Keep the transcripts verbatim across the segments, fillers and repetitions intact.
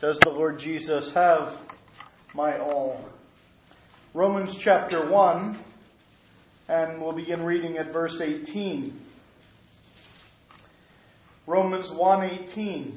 Does the Lord Jesus have my all? Romans chapter one, and we'll begin reading at verse eighteen. Romans one eighteen.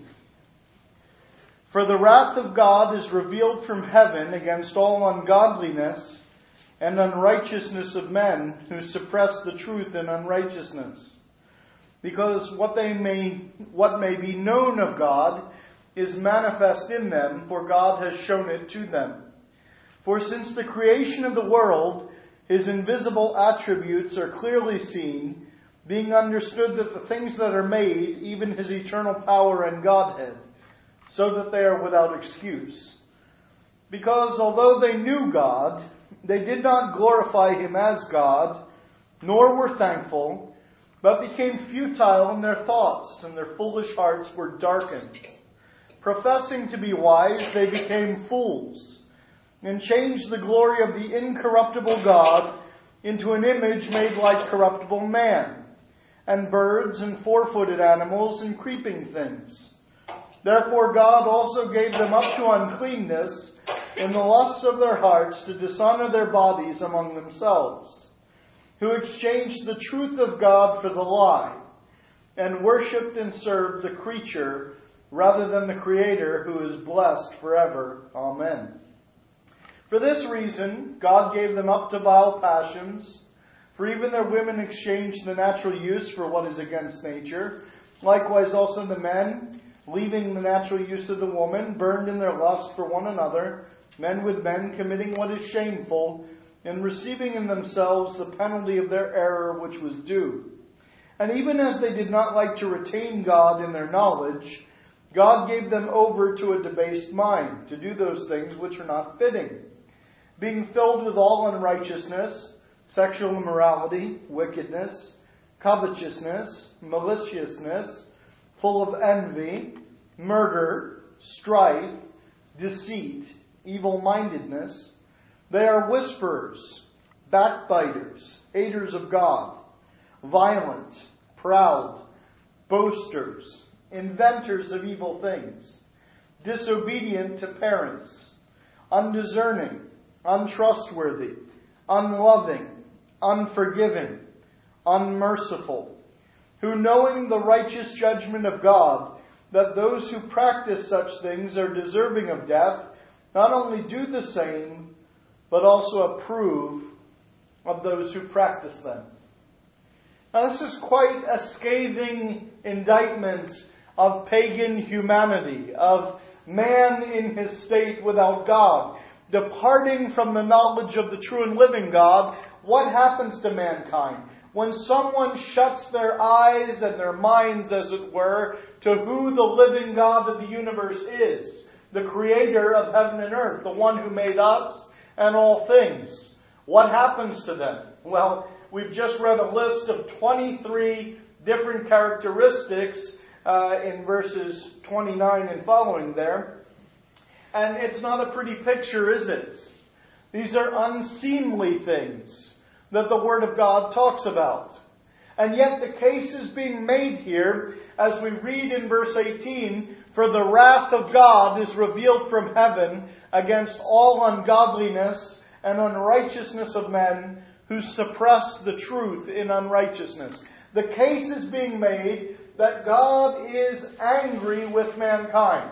For the wrath of God is revealed from heaven against all ungodliness and unrighteousness of men who suppress the truth in unrighteousness. Because what they may, what may be known of God is manifest in them, for God has shown it to them. For since the creation of the world, His invisible attributes are clearly seen, being understood that the things that are made, even His eternal power and Godhead, so that they are without excuse. Because although they knew God, they did not glorify Him as God, nor were thankful, but became futile in their thoughts, and their foolish hearts were darkened. Professing to be wise, they became fools, and changed the glory of the incorruptible God into an image made like corruptible man, and birds, and four-footed animals, and creeping things. Therefore God also gave them up to uncleanness in the lusts of their hearts to dishonor their bodies among themselves, who exchanged the truth of God for the lie, and worshipped and served the creature rather than the Creator, who is blessed forever. Amen. For this reason, God gave them up to vile passions, for even their women exchanged the natural use for what is against nature. Likewise also the men, leaving the natural use of the woman, burned in their lust for one another, men with men committing what is shameful, and receiving in themselves the penalty of their error which was due. And even as they did not like to retain God in their knowledge, God gave them over to a debased mind, to do those things which are not fitting, being filled with all unrighteousness, sexual immorality, wickedness, covetousness, maliciousness, full of envy, murder, strife, deceit, evil-mindedness. They are whisperers, backbiters, haters of God, violent, proud, boasters, inventors of evil things, disobedient to parents, undiscerning, untrustworthy, unloving, unforgiving, unmerciful, who knowing the righteous judgment of God, that those who practice such things are deserving of death, not only do the same, but also approve of those who practice them. Now this is quite a scathing indictment of pagan humanity, of man in his state without God, departing from the knowledge of the true and living God. What happens to mankind? When someone shuts their eyes and their minds, as it were, to who the living God of the universe is, the creator of heaven and earth, the one who made us and all things, what happens to them? Well, we've just read a list of twenty-three different characteristics uh, in verses twenty-nine and following there. And it's not a pretty picture, is it? These are unseemly things that the Word of God talks about. And yet the case is being made here, as we read in verse eighteen, for the wrath of God is revealed from heaven against all ungodliness and unrighteousness of men who suppress the truth in unrighteousness. The case is being made that God is angry with mankind.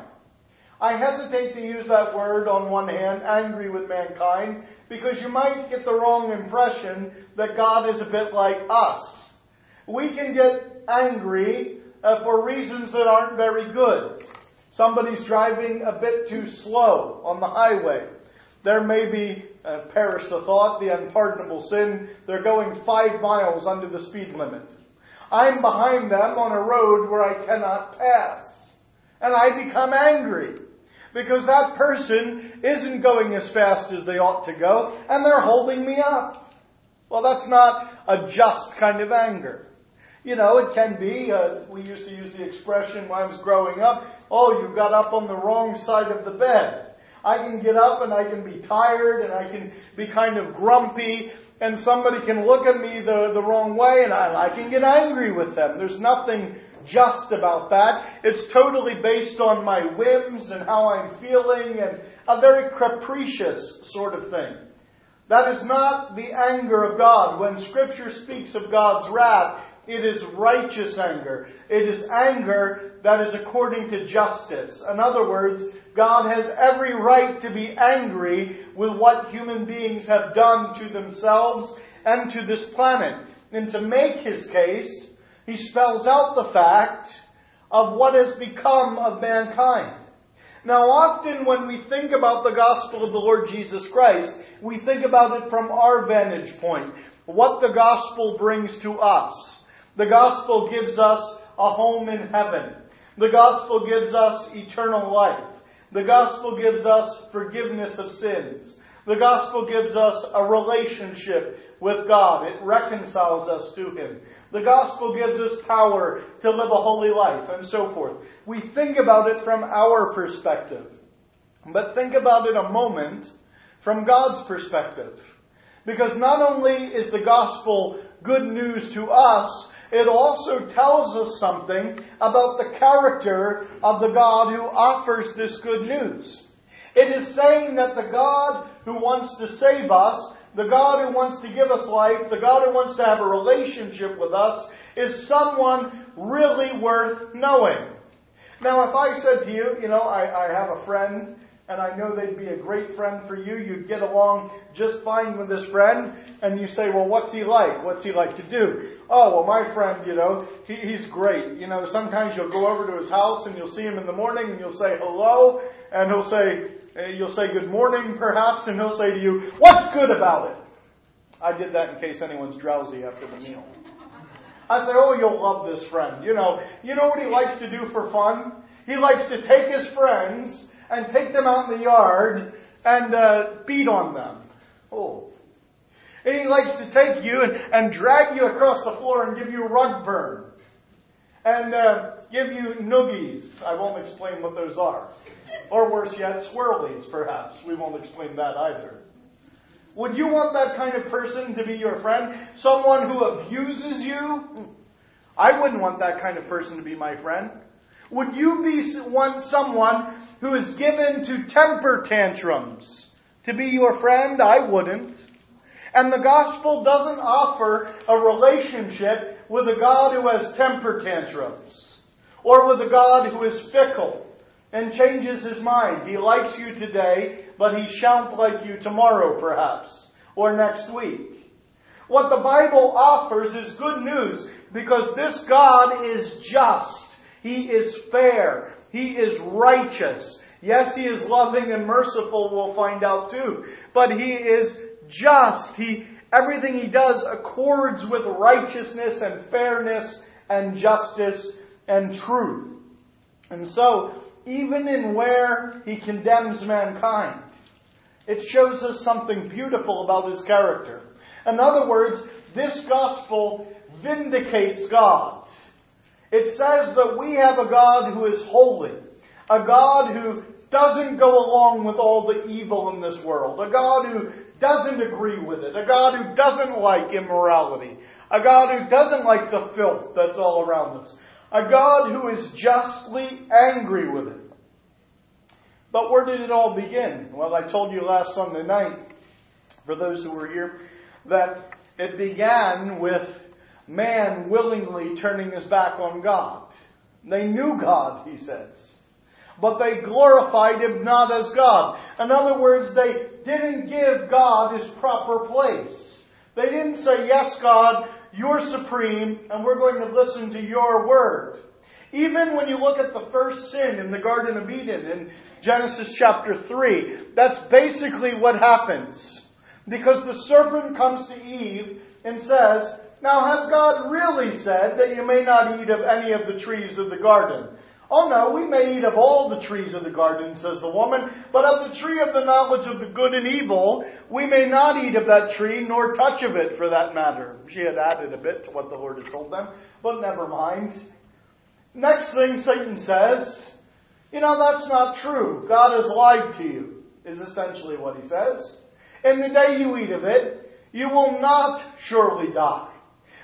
I hesitate to use that word on one hand, angry with mankind, because you might get the wrong impression that God is a bit like us. We can get angry uh, for reasons that aren't very good. Somebody's driving a bit too slow on the highway. There may be, uh, perish the thought, the unpardonable sin, they're going five miles under the speed limit. I'm behind them on a road where I cannot pass. And I become angry, because that person isn't going as fast as they ought to go, and they're holding me up. Well, that's not a just kind of anger. You know, it can be, uh, we used to use the expression when I was growing up, oh, you got up on the wrong side of the bed. I can get up and I can be tired and I can be kind of grumpy, and somebody can look at me the, the wrong way and I, I can get angry with them. There's nothing just about that. It's totally based on my whims and how I'm feeling, and a very capricious sort of thing. That is not the anger of God. When Scripture speaks of God's wrath, it is righteous anger. It is anger that is according to justice. In other words, God has every right to be angry with what human beings have done to themselves and to this planet. And to make His case, He spells out the fact of what has become of mankind. Now, often when we think about the gospel of the Lord Jesus Christ, we think about it from our vantage point. What the gospel brings to us. The gospel gives us a home in heaven. The gospel gives us eternal life. The gospel gives us forgiveness of sins. The gospel gives us a relationship with God. It reconciles us to Him. The gospel gives us power to live a holy life, and so forth. We think about it from our perspective. But think about it a moment from God's perspective. Because not only is the gospel good news to us, it also tells us something about the character of the God who offers this good news. It is saying that the God who wants to save us, the God who wants to give us life, the God who wants to have a relationship with us, is someone really worth knowing. Now, if I said to you, you know, I, I have a friend, and I know they'd be a great friend for you, you'd get along just fine with this friend, and you say, well, what's he like? What's he like to do? Oh, well, my friend, you know, he, he's great. You know, sometimes you'll go over to his house, and you'll see him in the morning, and you'll say hello, and he'll say, you'll say good morning, perhaps, and he'll say to you, what's good about it? I did that in case anyone's drowsy after the meal. I say, oh, you'll love this friend. You know, you know what he likes to do for fun? He likes to take his friends and take them out in the yard and uh, beat on them. Oh. And he likes to take you and, and drag you across the floor and give you rug burn. And uh, give you noogies. I won't explain what those are. Or worse yet, swirlies, perhaps. We won't explain that either. Would you want that kind of person to be your friend? Someone who abuses you? I wouldn't want that kind of person to be my friend. Would you be want someone who is given to temper tantrums to be your friend? I wouldn't. And the gospel doesn't offer a relationship with a God who has temper tantrums, or with a God who is fickle and changes his mind. He likes you today, but he shan't like you tomorrow, perhaps, or next week. What the Bible offers is good news, because this God is just. He is fair. He is righteous. Yes, He is loving and merciful, we'll find out too. But He is just. He, everything He does accords with righteousness and fairness and justice and truth. And so, even in where He condemns mankind, it shows us something beautiful about His character. In other words, this gospel vindicates God. It says that we have a God who is holy, a God who doesn't go along with all the evil in this world, a God who doesn't agree with it, a God who doesn't like immorality, a God who doesn't like the filth that's all around us, a God who is justly angry with it. But where did it all begin? Well, I told you last Sunday night, for those who were here, that it began with man willingly turning his back on God. They knew God, he says, but they glorified Him not as God. In other words, they didn't give God His proper place. They didn't say, yes, God, You're supreme, and we're going to listen to Your word. Even when you look at the first sin in the Garden of Eden in Genesis chapter three, that's basically what happens. Because the serpent comes to Eve and says, now, has God really said that you may not eat of any of the trees of the garden? Oh no, we may eat of all the trees of the garden, says the woman, but of the tree of the knowledge of the good and evil, we may not eat of that tree, nor touch of it for that matter. She had added a bit to what the Lord had told them, but never mind. Next thing Satan says, you know, that's not true. God has lied to you, is essentially what he says. And the day you eat of it, you will not surely die.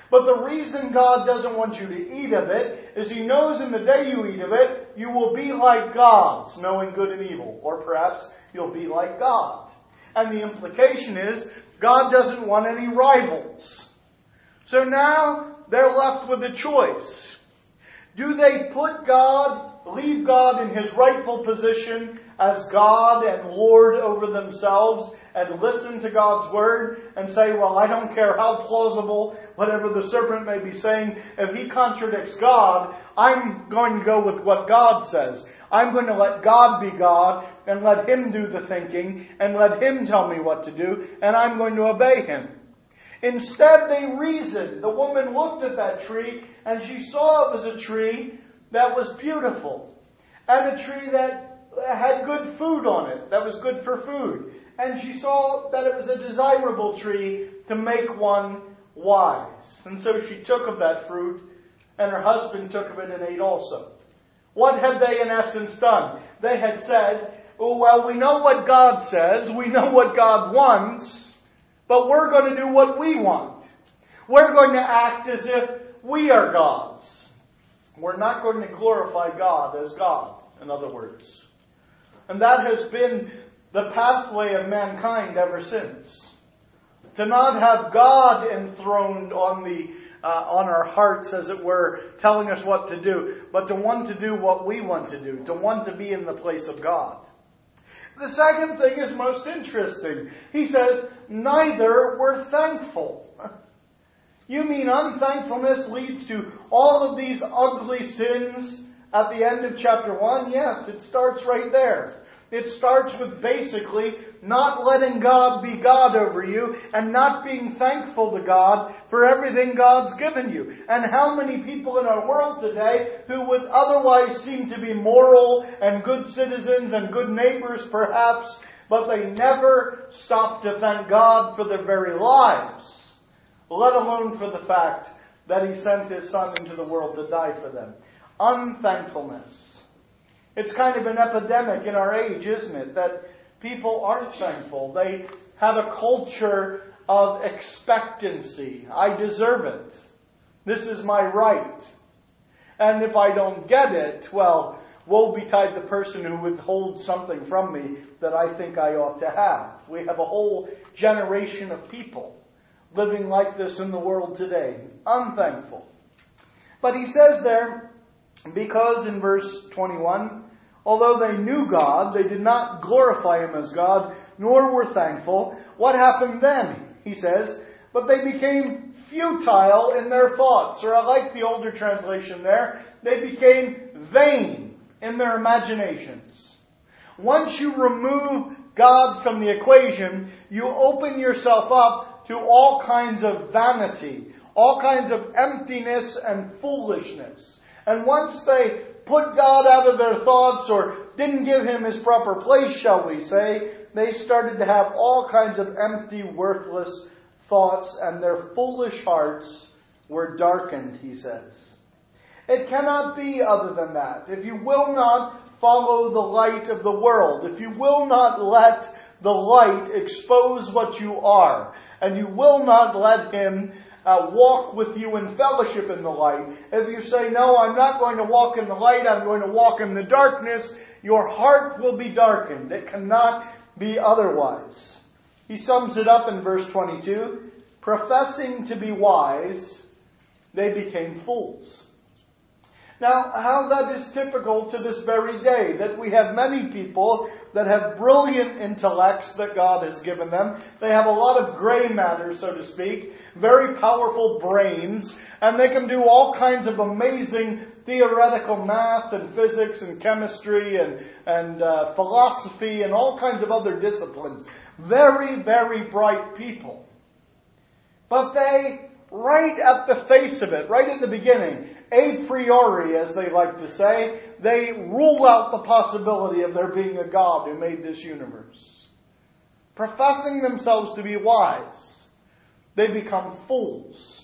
But the reason God doesn't want you to eat of it is He knows in the day you eat of it, you will be like gods, knowing good and evil. Or perhaps you'll be like God. And the implication is, God doesn't want any rivals. So now they're left with a choice. Do they put God, leave God in His rightful position as God and Lord over themselves and listen to God's Word and say, well, I don't care how plausible whatever the serpent may be saying. If he contradicts God, I'm going to go with what God says. I'm going to let God be God and let Him do the thinking and let Him tell me what to do, and I'm going to obey Him. Instead, they reasoned. The woman looked at that tree and she saw it was a tree that was beautiful and a tree that had good food on it, that was good for food. And she saw that it was a desirable tree to make one wise. And so she took of that fruit, and her husband took of it and ate also. What had they in essence done? They had said, oh, well, we know what God says, we know what God wants, but we're going to do what we want. We're going to act as if we are gods. We're not going to glorify God as God, in other words. And that has been the pathway of mankind ever since. To not have God enthroned on the uh, on our hearts, as it were, telling us what to do, but to want to do what we want to do, to want to be in the place of God. The second thing is most interesting. He says, neither were thankful. You mean unthankfulness leads to all of these ugly sins at the end of chapter one? Yes, it starts right there. It starts with basically not letting God be God over you and not being thankful to God for everything God's given you. And how many people in our world today who would otherwise seem to be moral and good citizens and good neighbors perhaps, but they never stop to thank God for their very lives, let alone for the fact that He sent His Son into the world to die for them. Unthankfulness. It's kind of an epidemic in our age, isn't it? That people aren't thankful. They have a culture of expectancy. I deserve it. This is my right. And if I don't get it, well, woe betide the person who withholds something from me that I think I ought to have. We have a whole generation of people living like this in the world today. Unthankful. But he says there, because in verse twenty-one, although they knew God, they did not glorify Him as God, nor were thankful. What happened then? He says, but they became futile in their thoughts. Or I like the older translation there. They became vain in their imaginations. Once you remove God from the equation, you open yourself up to all kinds of vanity, all kinds of emptiness and foolishness. And once they put God out of their thoughts or didn't give Him His proper place, shall we say, they started to have all kinds of empty, worthless thoughts, and their foolish hearts were darkened, he says. It cannot be other than that. If you will not follow the light of the world, if you will not let the light expose what you are, and you will not let Him Uh, walk with you in fellowship in the light. If you say, no, I'm not going to walk in the light, I'm going to walk in the darkness, your heart will be darkened. It cannot be otherwise. He sums it up in verse twenty-two. Professing to be wise, they became fools. Now, how that is typical to this very day, that we have many people that have brilliant intellects that God has given them. They have a lot of gray matter, so to speak, very powerful brains, and they can do all kinds of amazing theoretical math and physics and chemistry and, and uh, philosophy and all kinds of other disciplines. Very, very bright people. But they, right at the face of it, right at the beginning, a priori, as they like to say, they rule out the possibility of there being a God who made this universe. Professing themselves to be wise, they become fools.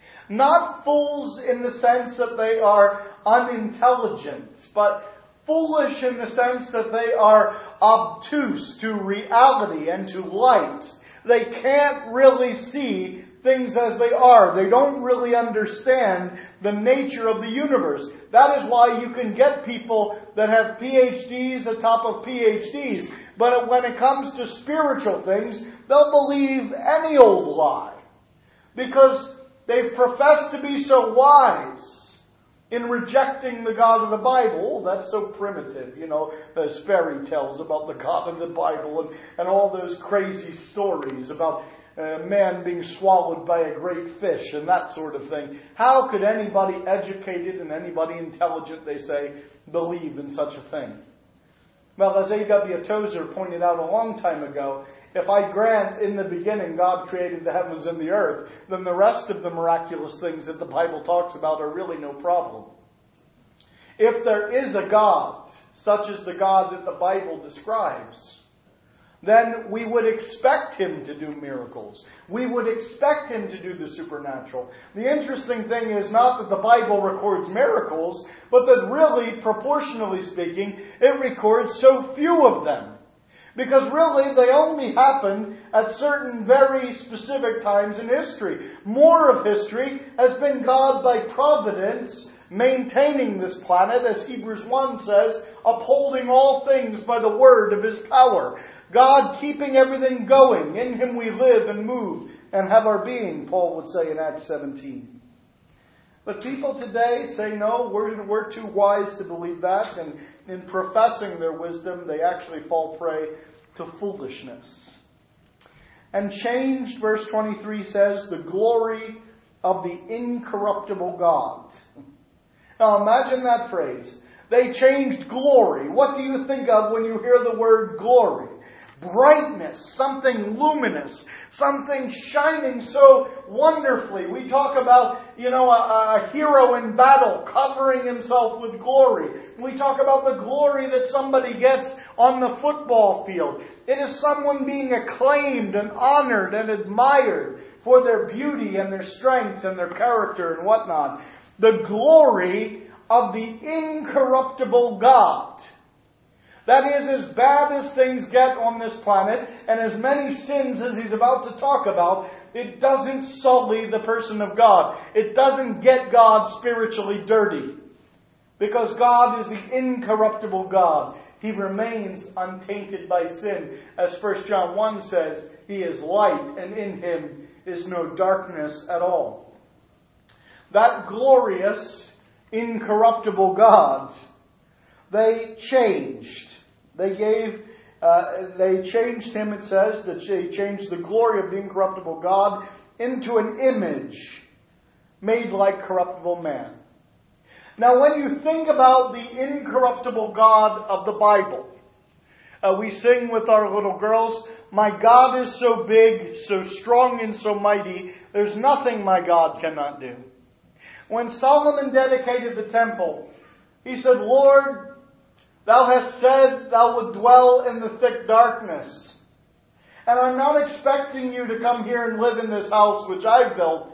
Not fools in the sense that they are unintelligent, but foolish in the sense that they are obtuse to reality and to light. They can't really see things as they are. They don't really understand the nature of the universe. That is why you can get people that have P H Ds atop of P H Ds. But when it comes to spiritual things, they'll believe any old lie. Because they've professed to be so wise in rejecting the God of the Bible. That's so primitive, you know, those fairy tales about the God of the Bible and, and all those crazy stories about a man being swallowed by a great fish and that sort of thing. How could anybody educated and anybody intelligent, they say, believe in such a thing? Well, as A W Tozer pointed out a long time ago, if I grant in the beginning God created the heavens and the earth, then the rest of the miraculous things that the Bible talks about are really no problem. If there is a God, such as the God that the Bible describes, then we would expect Him to do miracles. We would expect Him to do the supernatural. The interesting thing is not that the Bible records miracles, but that really, proportionally speaking, it records so few of them. Because really, they only happen at certain very specific times in history. More of history has been God by providence maintaining this planet, as Hebrews one says, upholding all things by the word of His power. God keeping everything going. In Him we live and move and have our being, Paul would say in Acts seventeen. But people today say, no, we're, we're too wise to believe that. And in professing their wisdom, they actually fall prey to foolishness. And changed, verse twenty-three says, the glory of the incorruptible God. Now imagine that phrase. They changed glory. What do you think of when you hear the word glory? Brightness, something luminous, something shining so wonderfully. We talk about, you know, a, a hero in battle covering himself with glory. We talk about the glory that somebody gets on the football field. It is someone being acclaimed and honored and admired for their beauty and their strength and their character and whatnot. The glory of the incorruptible God. That is, as bad as things get on this planet, and as many sins as he's about to talk about, it doesn't sully the person of God. It doesn't get God spiritually dirty. Because God is the incorruptible God. He remains untainted by sin. As First John one says, He is light, and in Him is no darkness at all. That glorious, incorruptible God, they changed. They gave, uh, they changed Him, it says, that they changed the glory of the incorruptible God into an image made like corruptible man. Now when you think about the incorruptible God of the Bible, uh, we sing with our little girls, my God is so big, so strong and so mighty, there's nothing my God cannot do. When Solomon dedicated the temple, he said, Lord, Thou hast said Thou would dwell in the thick darkness. And I'm not expecting you to come here and live in this house which I've built.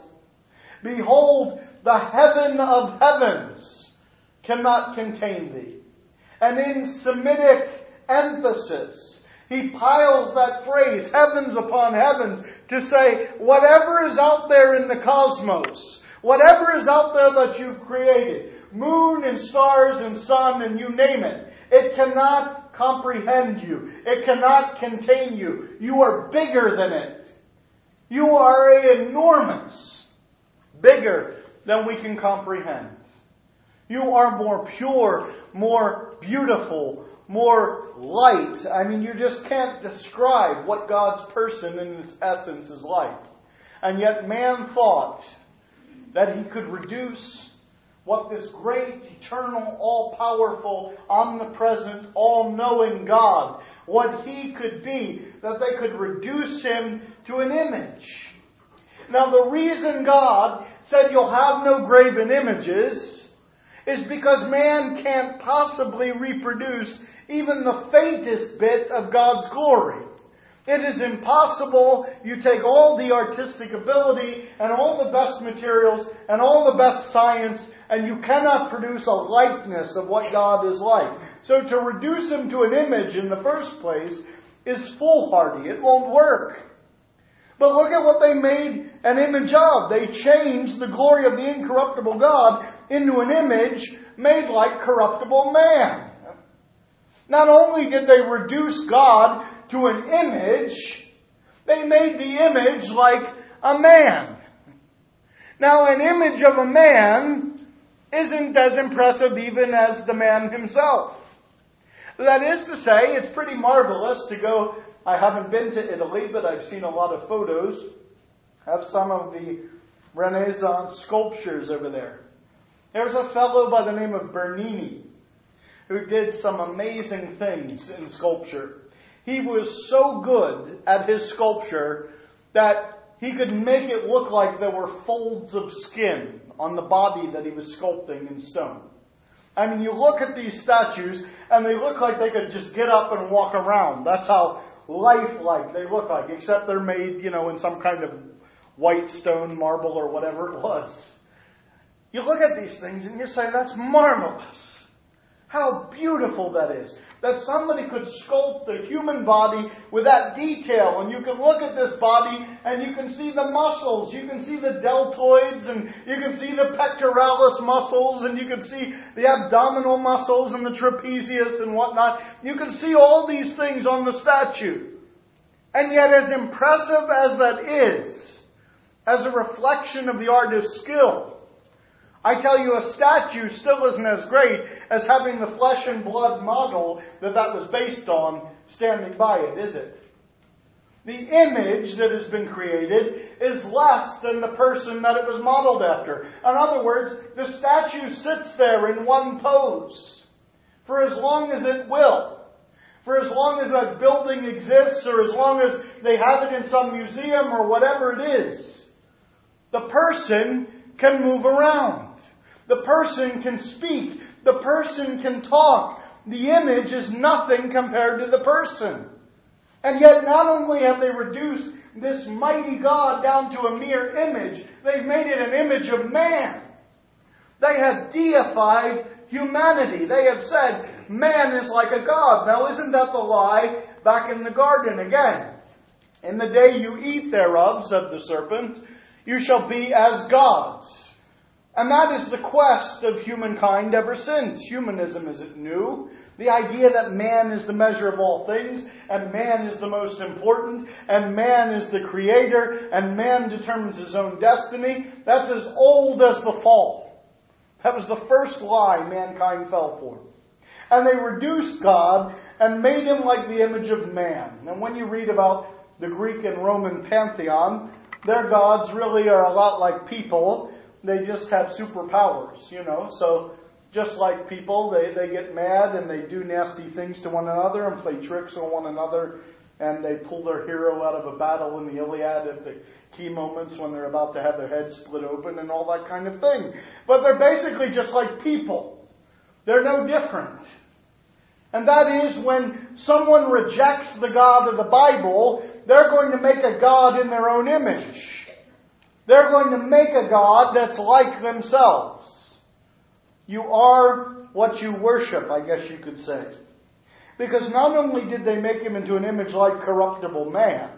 Behold, the heaven of heavens cannot contain thee. And in Semitic emphasis, he piles that phrase, heavens upon heavens, to say, whatever is out there in the cosmos, whatever is out there that you've created, moon and stars and sun and you name it, it cannot comprehend you. It cannot contain you. You are bigger than it. You are enormous. Bigger than we can comprehend. You are more pure, more beautiful, more light. I mean, you just can't describe what God's person in His essence is like. And yet man thought that he could reduce what this great, eternal, all-powerful, omnipresent, all-knowing God, what He could be, that they could reduce Him to an image. Now the reason God said you'll have no graven images is because man can't possibly reproduce even the faintest bit of God's glory. It is impossible. You take all the artistic ability and all the best materials and all the best science, and you cannot produce a likeness of what God is like. So to reduce Him to an image in the first place is foolhardy. It won't work. But look at what they made an image of. They changed the glory of the incorruptible God into an image made like corruptible man. Not only did they reduce God to an image, they made the image like a man. Now, an image of a man isn't as impressive even as the man himself. That is to say, it's pretty marvelous to go. I haven't been to Italy, but I've seen a lot of photos of some of the Renaissance sculptures over there. There's a fellow by the name of Bernini who did some amazing things in sculpture. He was so good at his sculpture that he could make it look like there were folds of skin on the body that he was sculpting in stone. I mean, you look at these statues and they look like they could just get up and walk around. That's how lifelike they look like, except they're made, you know, in some kind of white stone, marble, or whatever it was. You look at these things and you say, that's marvelous. How beautiful that is. That somebody could sculpt a human body with that detail. And you can look at this body and you can see the muscles. You can see the deltoids and you can see the pectoralis muscles and you can see the abdominal muscles and the trapezius and whatnot. You can see all these things on the statue. And yet, as impressive as that is, as a reflection of the artist's skill, I tell you, a statue still isn't as great as having the flesh and blood model that that was based on standing by it, is it? The image that has been created is less than the person that it was modeled after. In other words, the statue sits there in one pose for as long as it will. For as long as that building exists, or as long as they have it in some museum or whatever it is. The person can move around. The person can speak. The person can talk. The image is nothing compared to the person. And yet not only have they reduced this mighty God down to a mere image, they've made it an image of man. They have deified humanity. They have said man is like a god. Now isn't that the lie back in the garden again? In the day you eat thereof, said the serpent, you shall be as gods. And that is the quest of humankind ever since. Humanism isn't new. The idea that man is the measure of all things, and man is the most important, and man is the creator, and man determines his own destiny, that's as old as the fall. That was the first lie mankind fell for. And they reduced God and made him like the image of man. And when you read about the Greek and Roman pantheon, their gods really are a lot like people. They just have superpowers, you know. So just like people, they, they get mad and they do nasty things to one another and play tricks on one another. And they pull their hero out of a battle in the Iliad at the key moments when they're about to have their head split open and all that kind of thing. But they're basically just like people. They're no different. And that is when someone rejects the God of the Bible, they're going to make a God in their own image. They're going to make a God that's like themselves. You are what you worship, I guess you could say. Because not only did they make him into an image like corruptible man,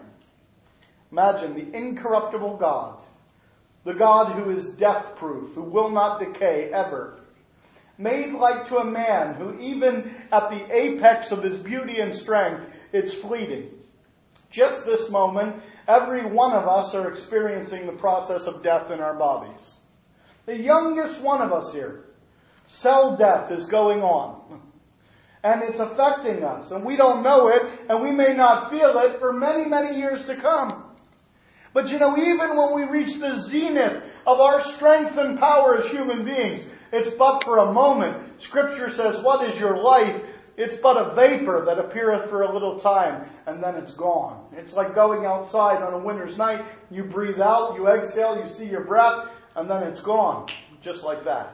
imagine the incorruptible God, the God who is death-proof, who will not decay ever, made like to a man who even at the apex of his beauty and strength, it's fleeting. Just this moment, every one of us are experiencing the process of death in our bodies. The youngest one of us here, cell death is going on. And it's affecting us. And we don't know it, and we may not feel it for many, many years to come. But you know, even when we reach the zenith of our strength and power as human beings, it's but for a moment. Scripture says, what is your life? It's but a vapor that appeareth for a little time, and then it's gone. It's like going outside on a winter's night. You breathe out, you exhale, you see your breath, and then it's gone. Just like that.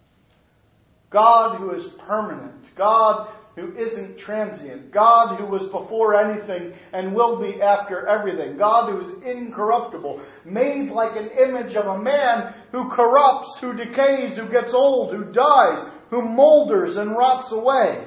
God who is permanent. God who isn't transient. God who was before anything and will be after everything. God who is incorruptible. Made like an image of a man who corrupts, who decays, who gets old, who dies, who molders and rots away.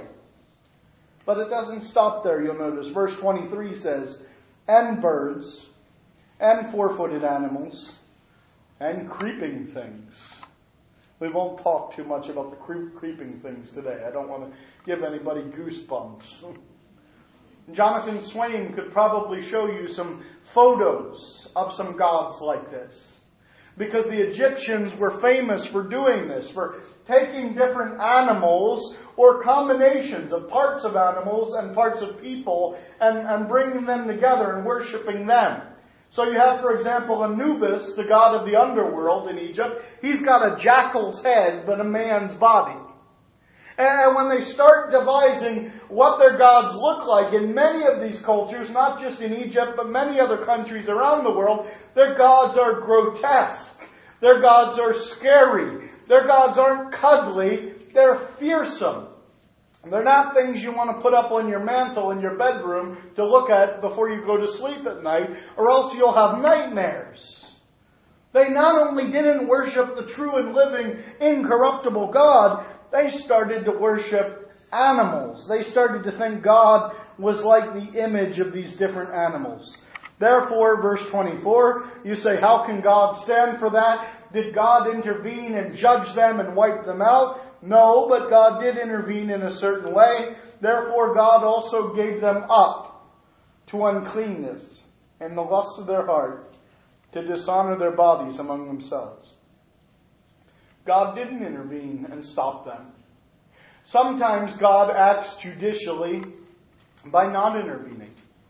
But it doesn't stop there, you'll notice. Verse twenty-three says, and birds, and four-footed animals, and creeping things. We won't talk too much about the cre- creeping things today. I don't want to give anybody goosebumps. Jonathan Swain could probably show you some photos of some gods like this, because the Egyptians were famous for doing this, for taking different animals or combinations of parts of animals and parts of people and, and bringing them together and worshiping them. So you have, for example, Anubis, the god of the underworld in Egypt. He's got a jackal's head, but a man's body. And when they start devising what their gods look like in many of these cultures, not just in Egypt, but many other countries around the world, their gods are grotesque. Their gods are scary. Their gods aren't cuddly. They're fearsome. They're not things you want to put up on your mantle in your bedroom to look at before you go to sleep at night, or else you'll have nightmares. They not only didn't worship the true and living, incorruptible God, they started to worship animals. They started to think God was like the image of these different animals. Therefore, verse twenty-four, you say, how can God stand for that? Did God intervene and judge them and wipe them out? No, but God did intervene in a certain way. Therefore, God also gave them up to uncleanness and the lust of their heart, to dishonor their bodies among themselves. God didn't intervene and stop them. Sometimes God acts judicially by not intervening,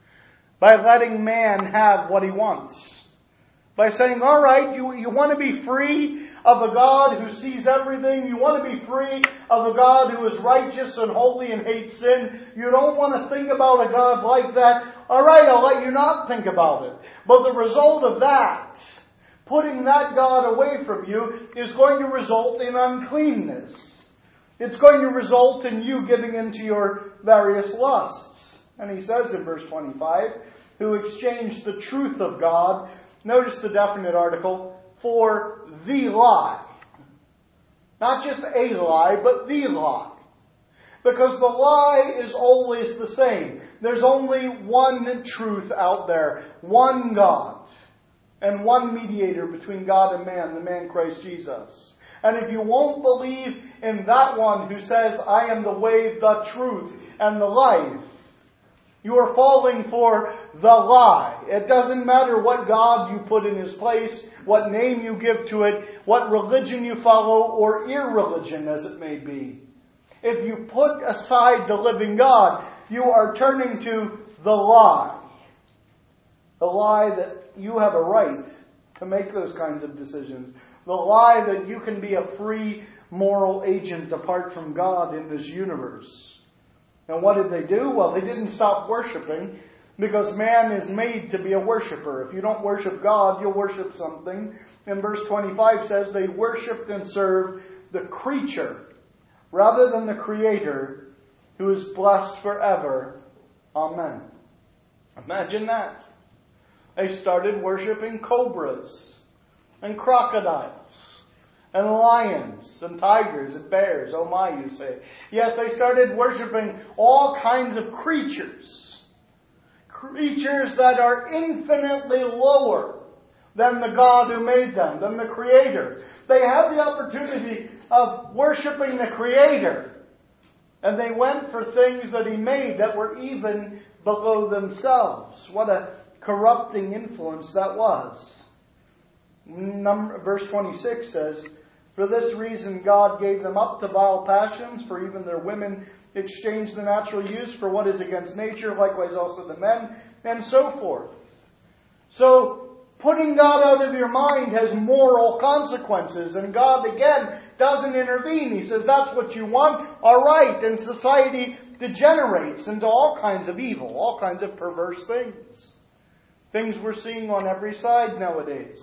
by letting man have what he wants, by saying, all right, you, you want to be free of a God who sees everything. You want to be free of a God who is righteous and holy and hates sin. You don't want to think about a God like that. All right, I'll let you not think about it. But the result of that, putting that God away from you, is going to result in uncleanness. It's going to result in you giving into your various lusts. And he says in verse twenty-five, who exchanged the truth of God, notice the definite article, for the lie. Not just a lie, but the lie. Because the lie is always the same. There's only one truth out there. One God. And one mediator between God and man, the man Christ Jesus. And if you won't believe in that one who says, I am the way, the truth, and the life, you are falling for the lie. It doesn't matter what God you put in His place, what name you give to it, what religion you follow, or irreligion as it may be. If you put aside the living God, you are turning to the lie. The lie that you have a right to make those kinds of decisions. The lie that you can be a free moral agent apart from God in this universe. And what did they do? Well, they didn't stop worshiping, because man is made to be a worshiper. If you don't worship God, you'll worship something. And verse twenty-five says they worshipped and served the creature rather than the Creator, who is blessed forever. Amen. Imagine that. They started worshiping cobras and crocodiles and lions and tigers and bears. Oh my, you say. Yes, they started worshiping all kinds of creatures. Creatures that are infinitely lower than the God who made them, than the Creator. They had the opportunity of worshiping the Creator. And they went for things that He made that were even below themselves. What a corrupting influence that was. Number, verse twenty-six says, for this reason God gave them up to vile passions, for even their women exchanged the natural use for what is against nature, likewise also the men, and so forth. So, putting God out of your mind has moral consequences, and God again doesn't intervene. He says, that's what you want? All right. And society degenerates into all kinds of evil, all kinds of perverse things. Things we're seeing on every side nowadays.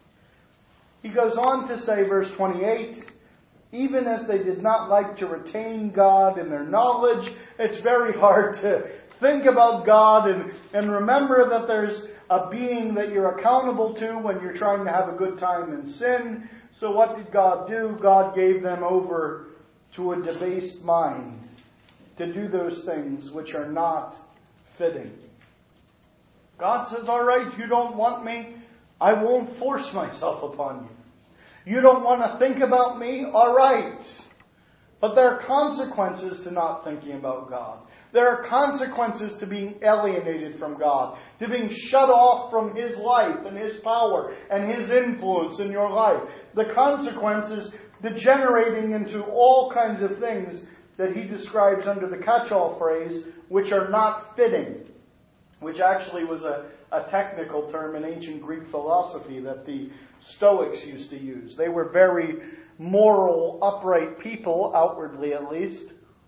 He goes on to say, verse twenty-eight, even as they did not like to retain God in their knowledge, it's very hard to think about God and, and remember that there's a being that you're accountable to when you're trying to have a good time in sin. So what did God do? God gave them over to a debased mind to do those things which are not fitting. God says, all right, you don't want me. I won't force myself upon you. You don't want to think about me? All right. But there are consequences to not thinking about God. There are consequences to being alienated from God, to being shut off from His life and His power and His influence in your life. The consequences degenerating into all kinds of things that he describes under the catch-all phrase, which are not fitting, which actually was a, a technical term in ancient Greek philosophy that the Stoics used to use. They were very moral, upright people, outwardly at least.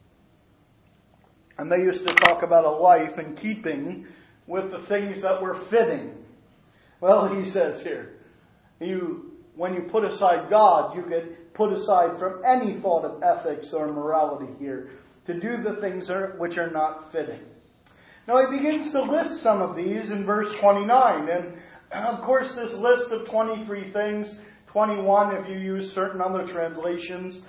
And they used to talk about a life in keeping with the things that were fitting. Well, he says here, you, when you put aside God, you get put aside from any thought of ethics or morality here to do the things are, which are not fitting. Now he begins to list some of these in verse twenty-nine. And of course this list of twenty-three things, twenty-one if you use certain other translations,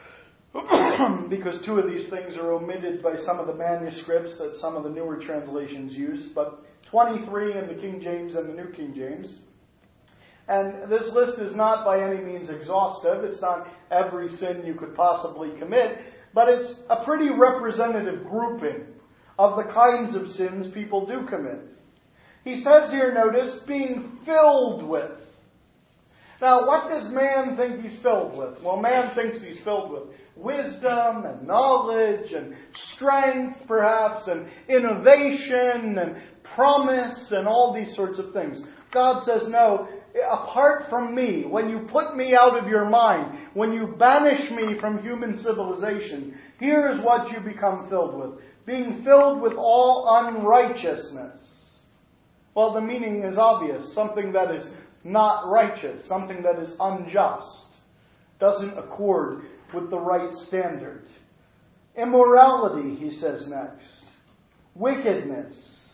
because two of these things are omitted by some of the manuscripts that some of the newer translations use, but twenty-three in the King James and the New King James. And this list is not by any means exhaustive. It's not every sin you could possibly commit, but it's a pretty representative grouping of the kinds of sins people do commit. He says here, notice, being filled with. Now, what does man think he's filled with? Well, man thinks he's filled with wisdom and knowledge and strength, perhaps, and innovation and promise and all these sorts of things. God says, no, apart from me, when you put me out of your mind, when you banish me from human civilization, here is what you become filled with. Being filled with all unrighteousness. Well, the meaning is obvious. Something that is not righteous. Something that is unjust. Doesn't accord with the right standard. Immorality, he says next. Wickedness.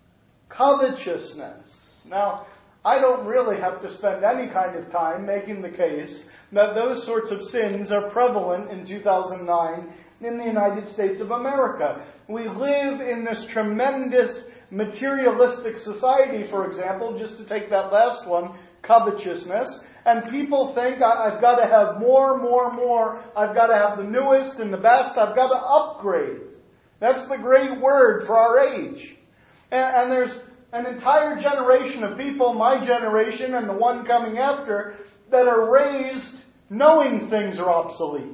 Covetousness. Now, I don't really have to spend any kind of time making the case that those sorts of sins are prevalent in two thousand nine in the United States of America. We live in this tremendous materialistic society, for example, just to take that last one, covetousness. And people think, I've got to have more, more, more. I've got to have the newest and the best. I've got to upgrade. That's the great word for our age. And, and there's an entire generation of people, my generation and the one coming after, that are raised knowing things are obsolete.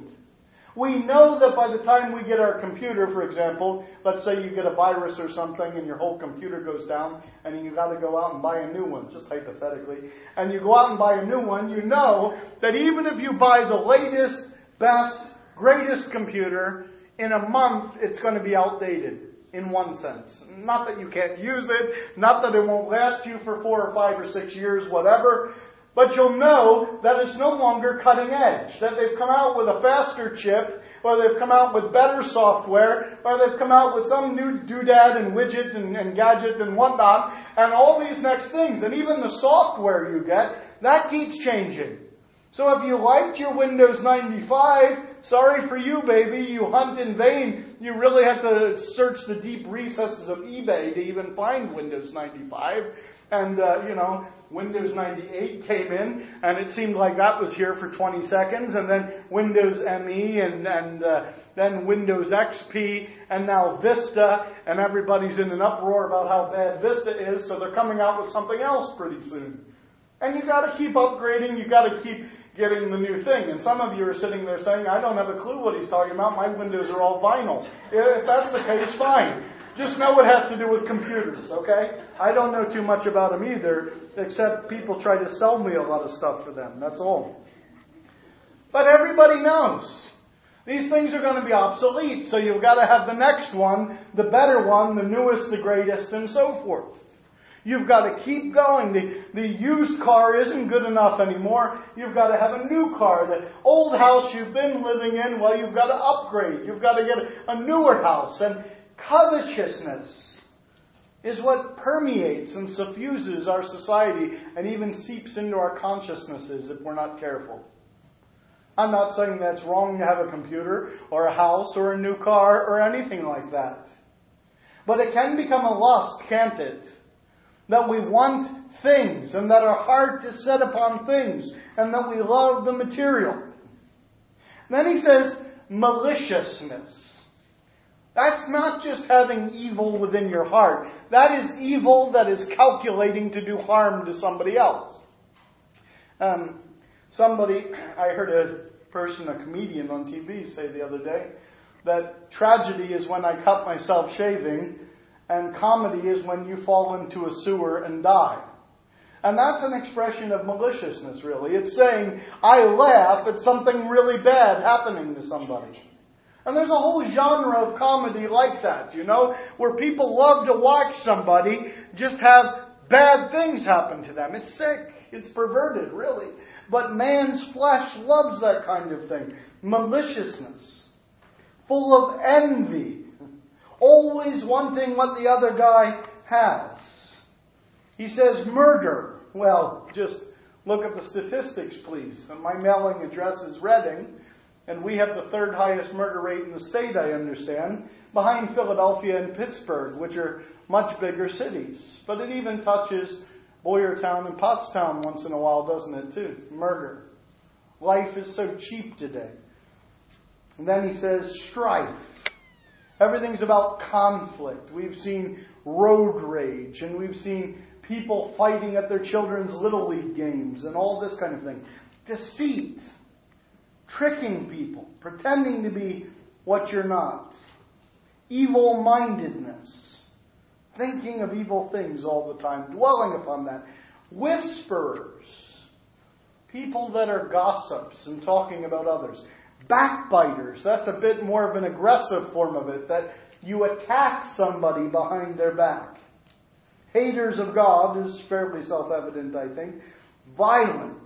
We know that by the time we get our computer, for example, let's say you get a virus or something and your whole computer goes down and you've got to go out and buy a new one, just hypothetically, and you go out and buy a new one, you know that even if you buy the latest, best, greatest computer, in a month it's going to be outdated. In one sense. Not that you can't use it, not that it won't last you for four or five or six years, whatever, but you'll know that it's no longer cutting edge, that they've come out with a faster chip, or they've come out with better software, or they've come out with some new doodad and widget and, and gadget and whatnot, and all these next things. And even the software you get, that keeps changing. So if you liked your Windows ninety-five, sorry for you, baby. You hunt in vain. You really have to search the deep recesses of eBay to even find Windows ninety-five. And, uh, you know, Windows ninety-eight came in, and it seemed like that was here for twenty seconds. And then Windows M E, and, and uh, then Windows X P, and now Vista. And everybody's in an uproar about how bad Vista is, so they're coming out with something else pretty soon. And you've got to keep upgrading. You've got to keep getting the new thing. And some of you are sitting there saying, I don't have a clue what he's talking about. My windows are all vinyl. If that's the case, fine. Just know it has to do with computers, okay? I don't know too much about them either, except people try to sell me a lot of stuff for them. That's all. But everybody knows. These things are going to be obsolete, so you've got to have the next one, the better one, the newest, the greatest, and so forth. You've got to keep going. The, the used car isn't good enough anymore. You've got to have a new car. The old house you've been living in, well, you've got to upgrade. You've got to get a, a newer house. And covetousness is what permeates and suffuses our society and even seeps into our consciousnesses if we're not careful. I'm not saying that's wrong to have a computer or a house or a new car or anything like that. But it can become a lust, can't it? that we want things, and that our heart is set upon things, and that we love the material. Then he says, maliciousness. That's not just having evil within your heart. That is evil that is calculating to do harm to somebody else. Um, somebody, I heard a person, a comedian on T V say the other day, that tragedy is when I cut myself shaving, and comedy is when you fall into a sewer and die. And that's an expression of maliciousness, really. It's saying, I laugh at something really bad happening to somebody. And there's a whole genre of comedy like that, you know, where people love to watch somebody just have bad things happen to them. It's sick. It's perverted, really. But man's flesh loves that kind of thing. Maliciousness. Full of envy. Always wanting what the other guy has. He says murder. Well, just look at the statistics, please. My mailing address is Reading, and we have the third highest murder rate in the state, I understand, behind Philadelphia and Pittsburgh, which are much bigger cities. But it even touches Boyertown and Pottstown once in a while, doesn't it, too? Murder. Life is so cheap today. And then he says strife. Everything's about conflict. We've seen road rage, and we've seen people fighting at their children's Little League games, and all this kind of thing. Deceit. Tricking people. Pretending to be what you're not. Evil-mindedness. Thinking of evil things all the time. Dwelling upon that. Whisperers. People that are gossips and talking about others. Backbiters. That's a bit more of an aggressive form of it. That you attack somebody behind their back. Haters of God is fairly self-evident, I think. Violent.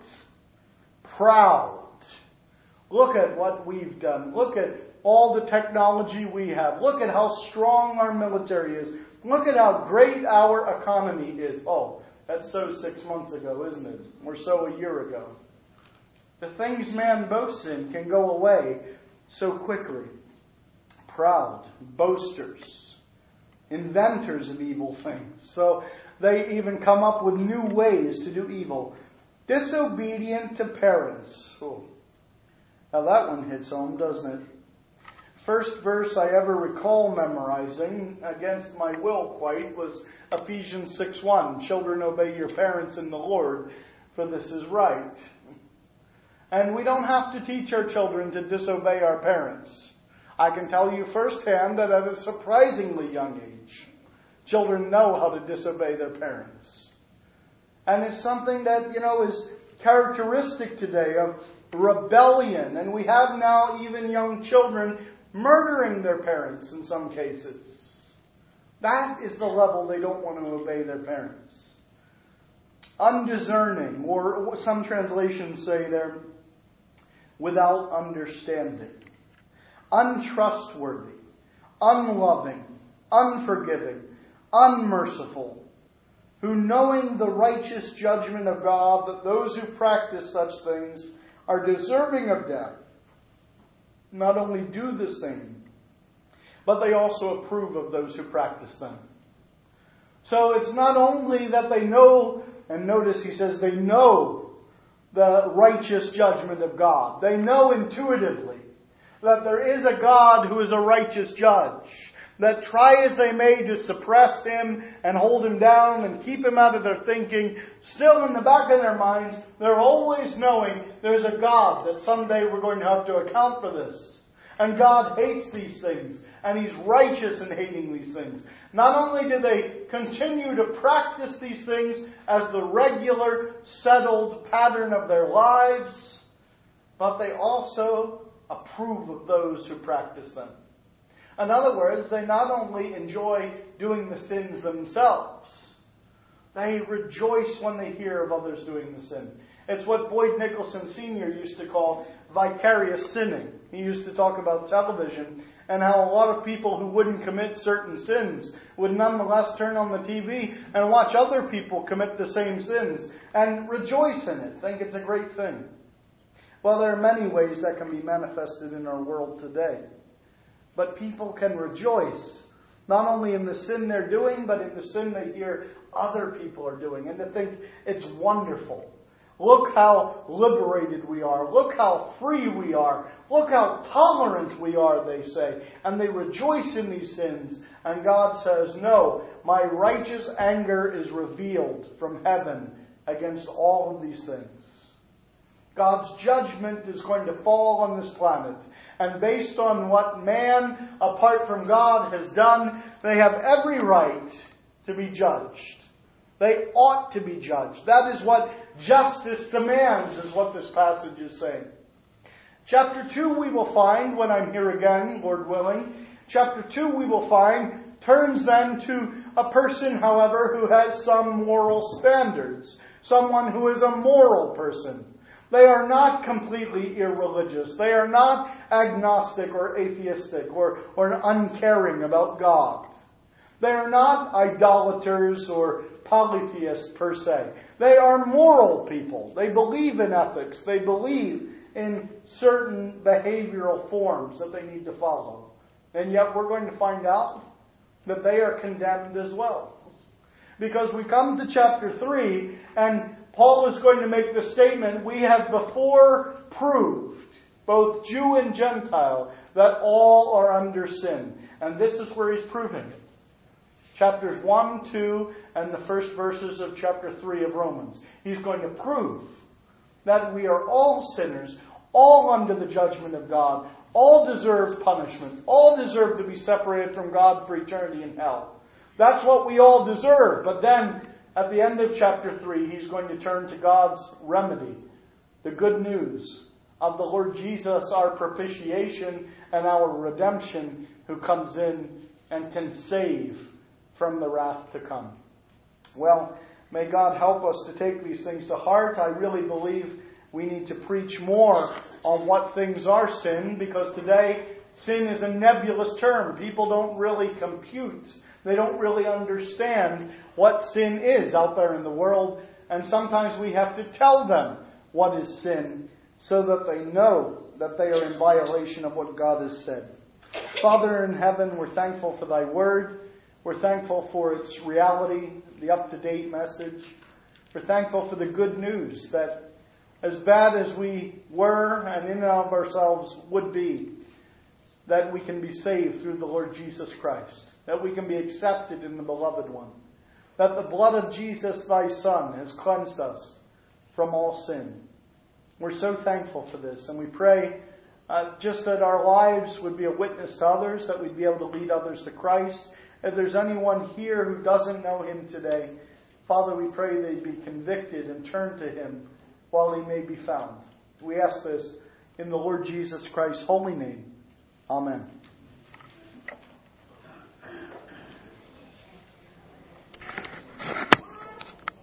Proud. Look at what we've done. Look at all the technology we have. Look at how strong our military is. Look at how great our economy is. Oh, that's so six months ago, isn't it? Or so a year ago. The things man boasts in can go away so quickly. Proud. Boasters. Inventors of evil things. So they even come up with new ways to do evil. Disobedient to parents. Oh. Now that one hits home, doesn't it? First verse I ever recall memorizing, against my will quite, was Ephesians six one. Children, obey your parents in the Lord, for this is right. And we don't have to teach our children to disobey our parents. I can tell you firsthand that at a surprisingly young age, children know how to disobey their parents. And it's something that, you know, is characteristic today of rebellion. And we have now even young children murdering their parents in some cases. That is the level they don't want to obey their parents. Undiscerning, or some translations say they're without understanding. Untrustworthy, unloving, unforgiving, unmerciful, who knowing the righteous judgment of God, that those who practice such things are deserving of death, not only do the same, but they also approve of those who practice them. So it's not only that they know, and notice he says they know the righteous judgment of God. They know intuitively that there is a God who is a righteous judge. That try as they may to suppress him and hold him down and keep him out of their thinking, still in the back of their minds, they're always knowing there's a God that someday we're going to have to account for this. And God hates these things. And he's righteous in hating these things. Not only do they continue to practice these things as the regular, settled pattern of their lives, but they also approve of those who practice them. In other words, they not only enjoy doing the sins themselves, they rejoice when they hear of others doing the sin. It's what Boyd Nicholson Senior used to call vicarious sinning. He used to talk about television and how a lot of people who wouldn't commit certain sins would nonetheless turn on the T V and watch other people commit the same sins and rejoice in it, think it's a great thing. Well, there are many ways that can be manifested in our world today. But people can rejoice Not only in the sin they're doing, but in the sin they hear other people are doing. And to think it's wonderful. Look how liberated we are. Look how free we are. Look how tolerant we are, they say. And they rejoice in these sins. And God says, no, my righteous anger is revealed from heaven against all of these things. God's judgment is going to fall on this planet. And based on what man, apart from God, has done, they have every right to be judged. They ought to be judged. That is what justice demands, is what this passage is saying. Chapter two we will find, when I'm here again, Lord willing, chapter two we will find turns then to a person, however, who has some moral standards. Someone who is a moral person. They are not completely irreligious. They are not agnostic or atheistic or, or uncaring about God. They are not idolaters or polytheists per se. They are moral people. They believe in ethics. They believe in certain behavioral forms that they need to follow. And yet we're going to find out that they are condemned as well. Because we come to chapter three, and Paul is going to make the statement, we have before proved, both Jew and Gentile, that all are under sin. And this is where he's proving it. Chapters one, two, and the first verses of chapter three of Romans. He's going to prove that we are all sinners, all under the judgment of God, all deserve punishment, all deserve to be separated from God for eternity in hell. That's what we all deserve. But then, at the end of chapter three, he's going to turn to God's remedy, the good news of the Lord Jesus, our propitiation and our redemption, who comes in and can save from the wrath to come. Well, may God help us to take these things to heart. I really believe we need to preach more on what things are sin, because today sin is a nebulous term. People don't really compute. They don't really understand what sin is out there in the world. And sometimes we have to tell them what is sin so that they know that they are in violation of what God has said. Father in heaven, we're thankful for thy word. We're thankful for its reality, the up-to-date message. We're thankful for the good news that as bad as we were and in and of ourselves would be, that we can be saved through the Lord Jesus Christ. That we can be accepted in the Beloved One. That the blood of Jesus, thy Son, has cleansed us from all sin. We're so thankful for this. And we pray uh, just that our lives would be a witness to others, that we'd be able to lead others to Christ. If there's anyone here who doesn't know him today, Father, we pray they'd be convicted and turn to him while he may be found. We ask this in the Lord Jesus Christ's holy name. Amen.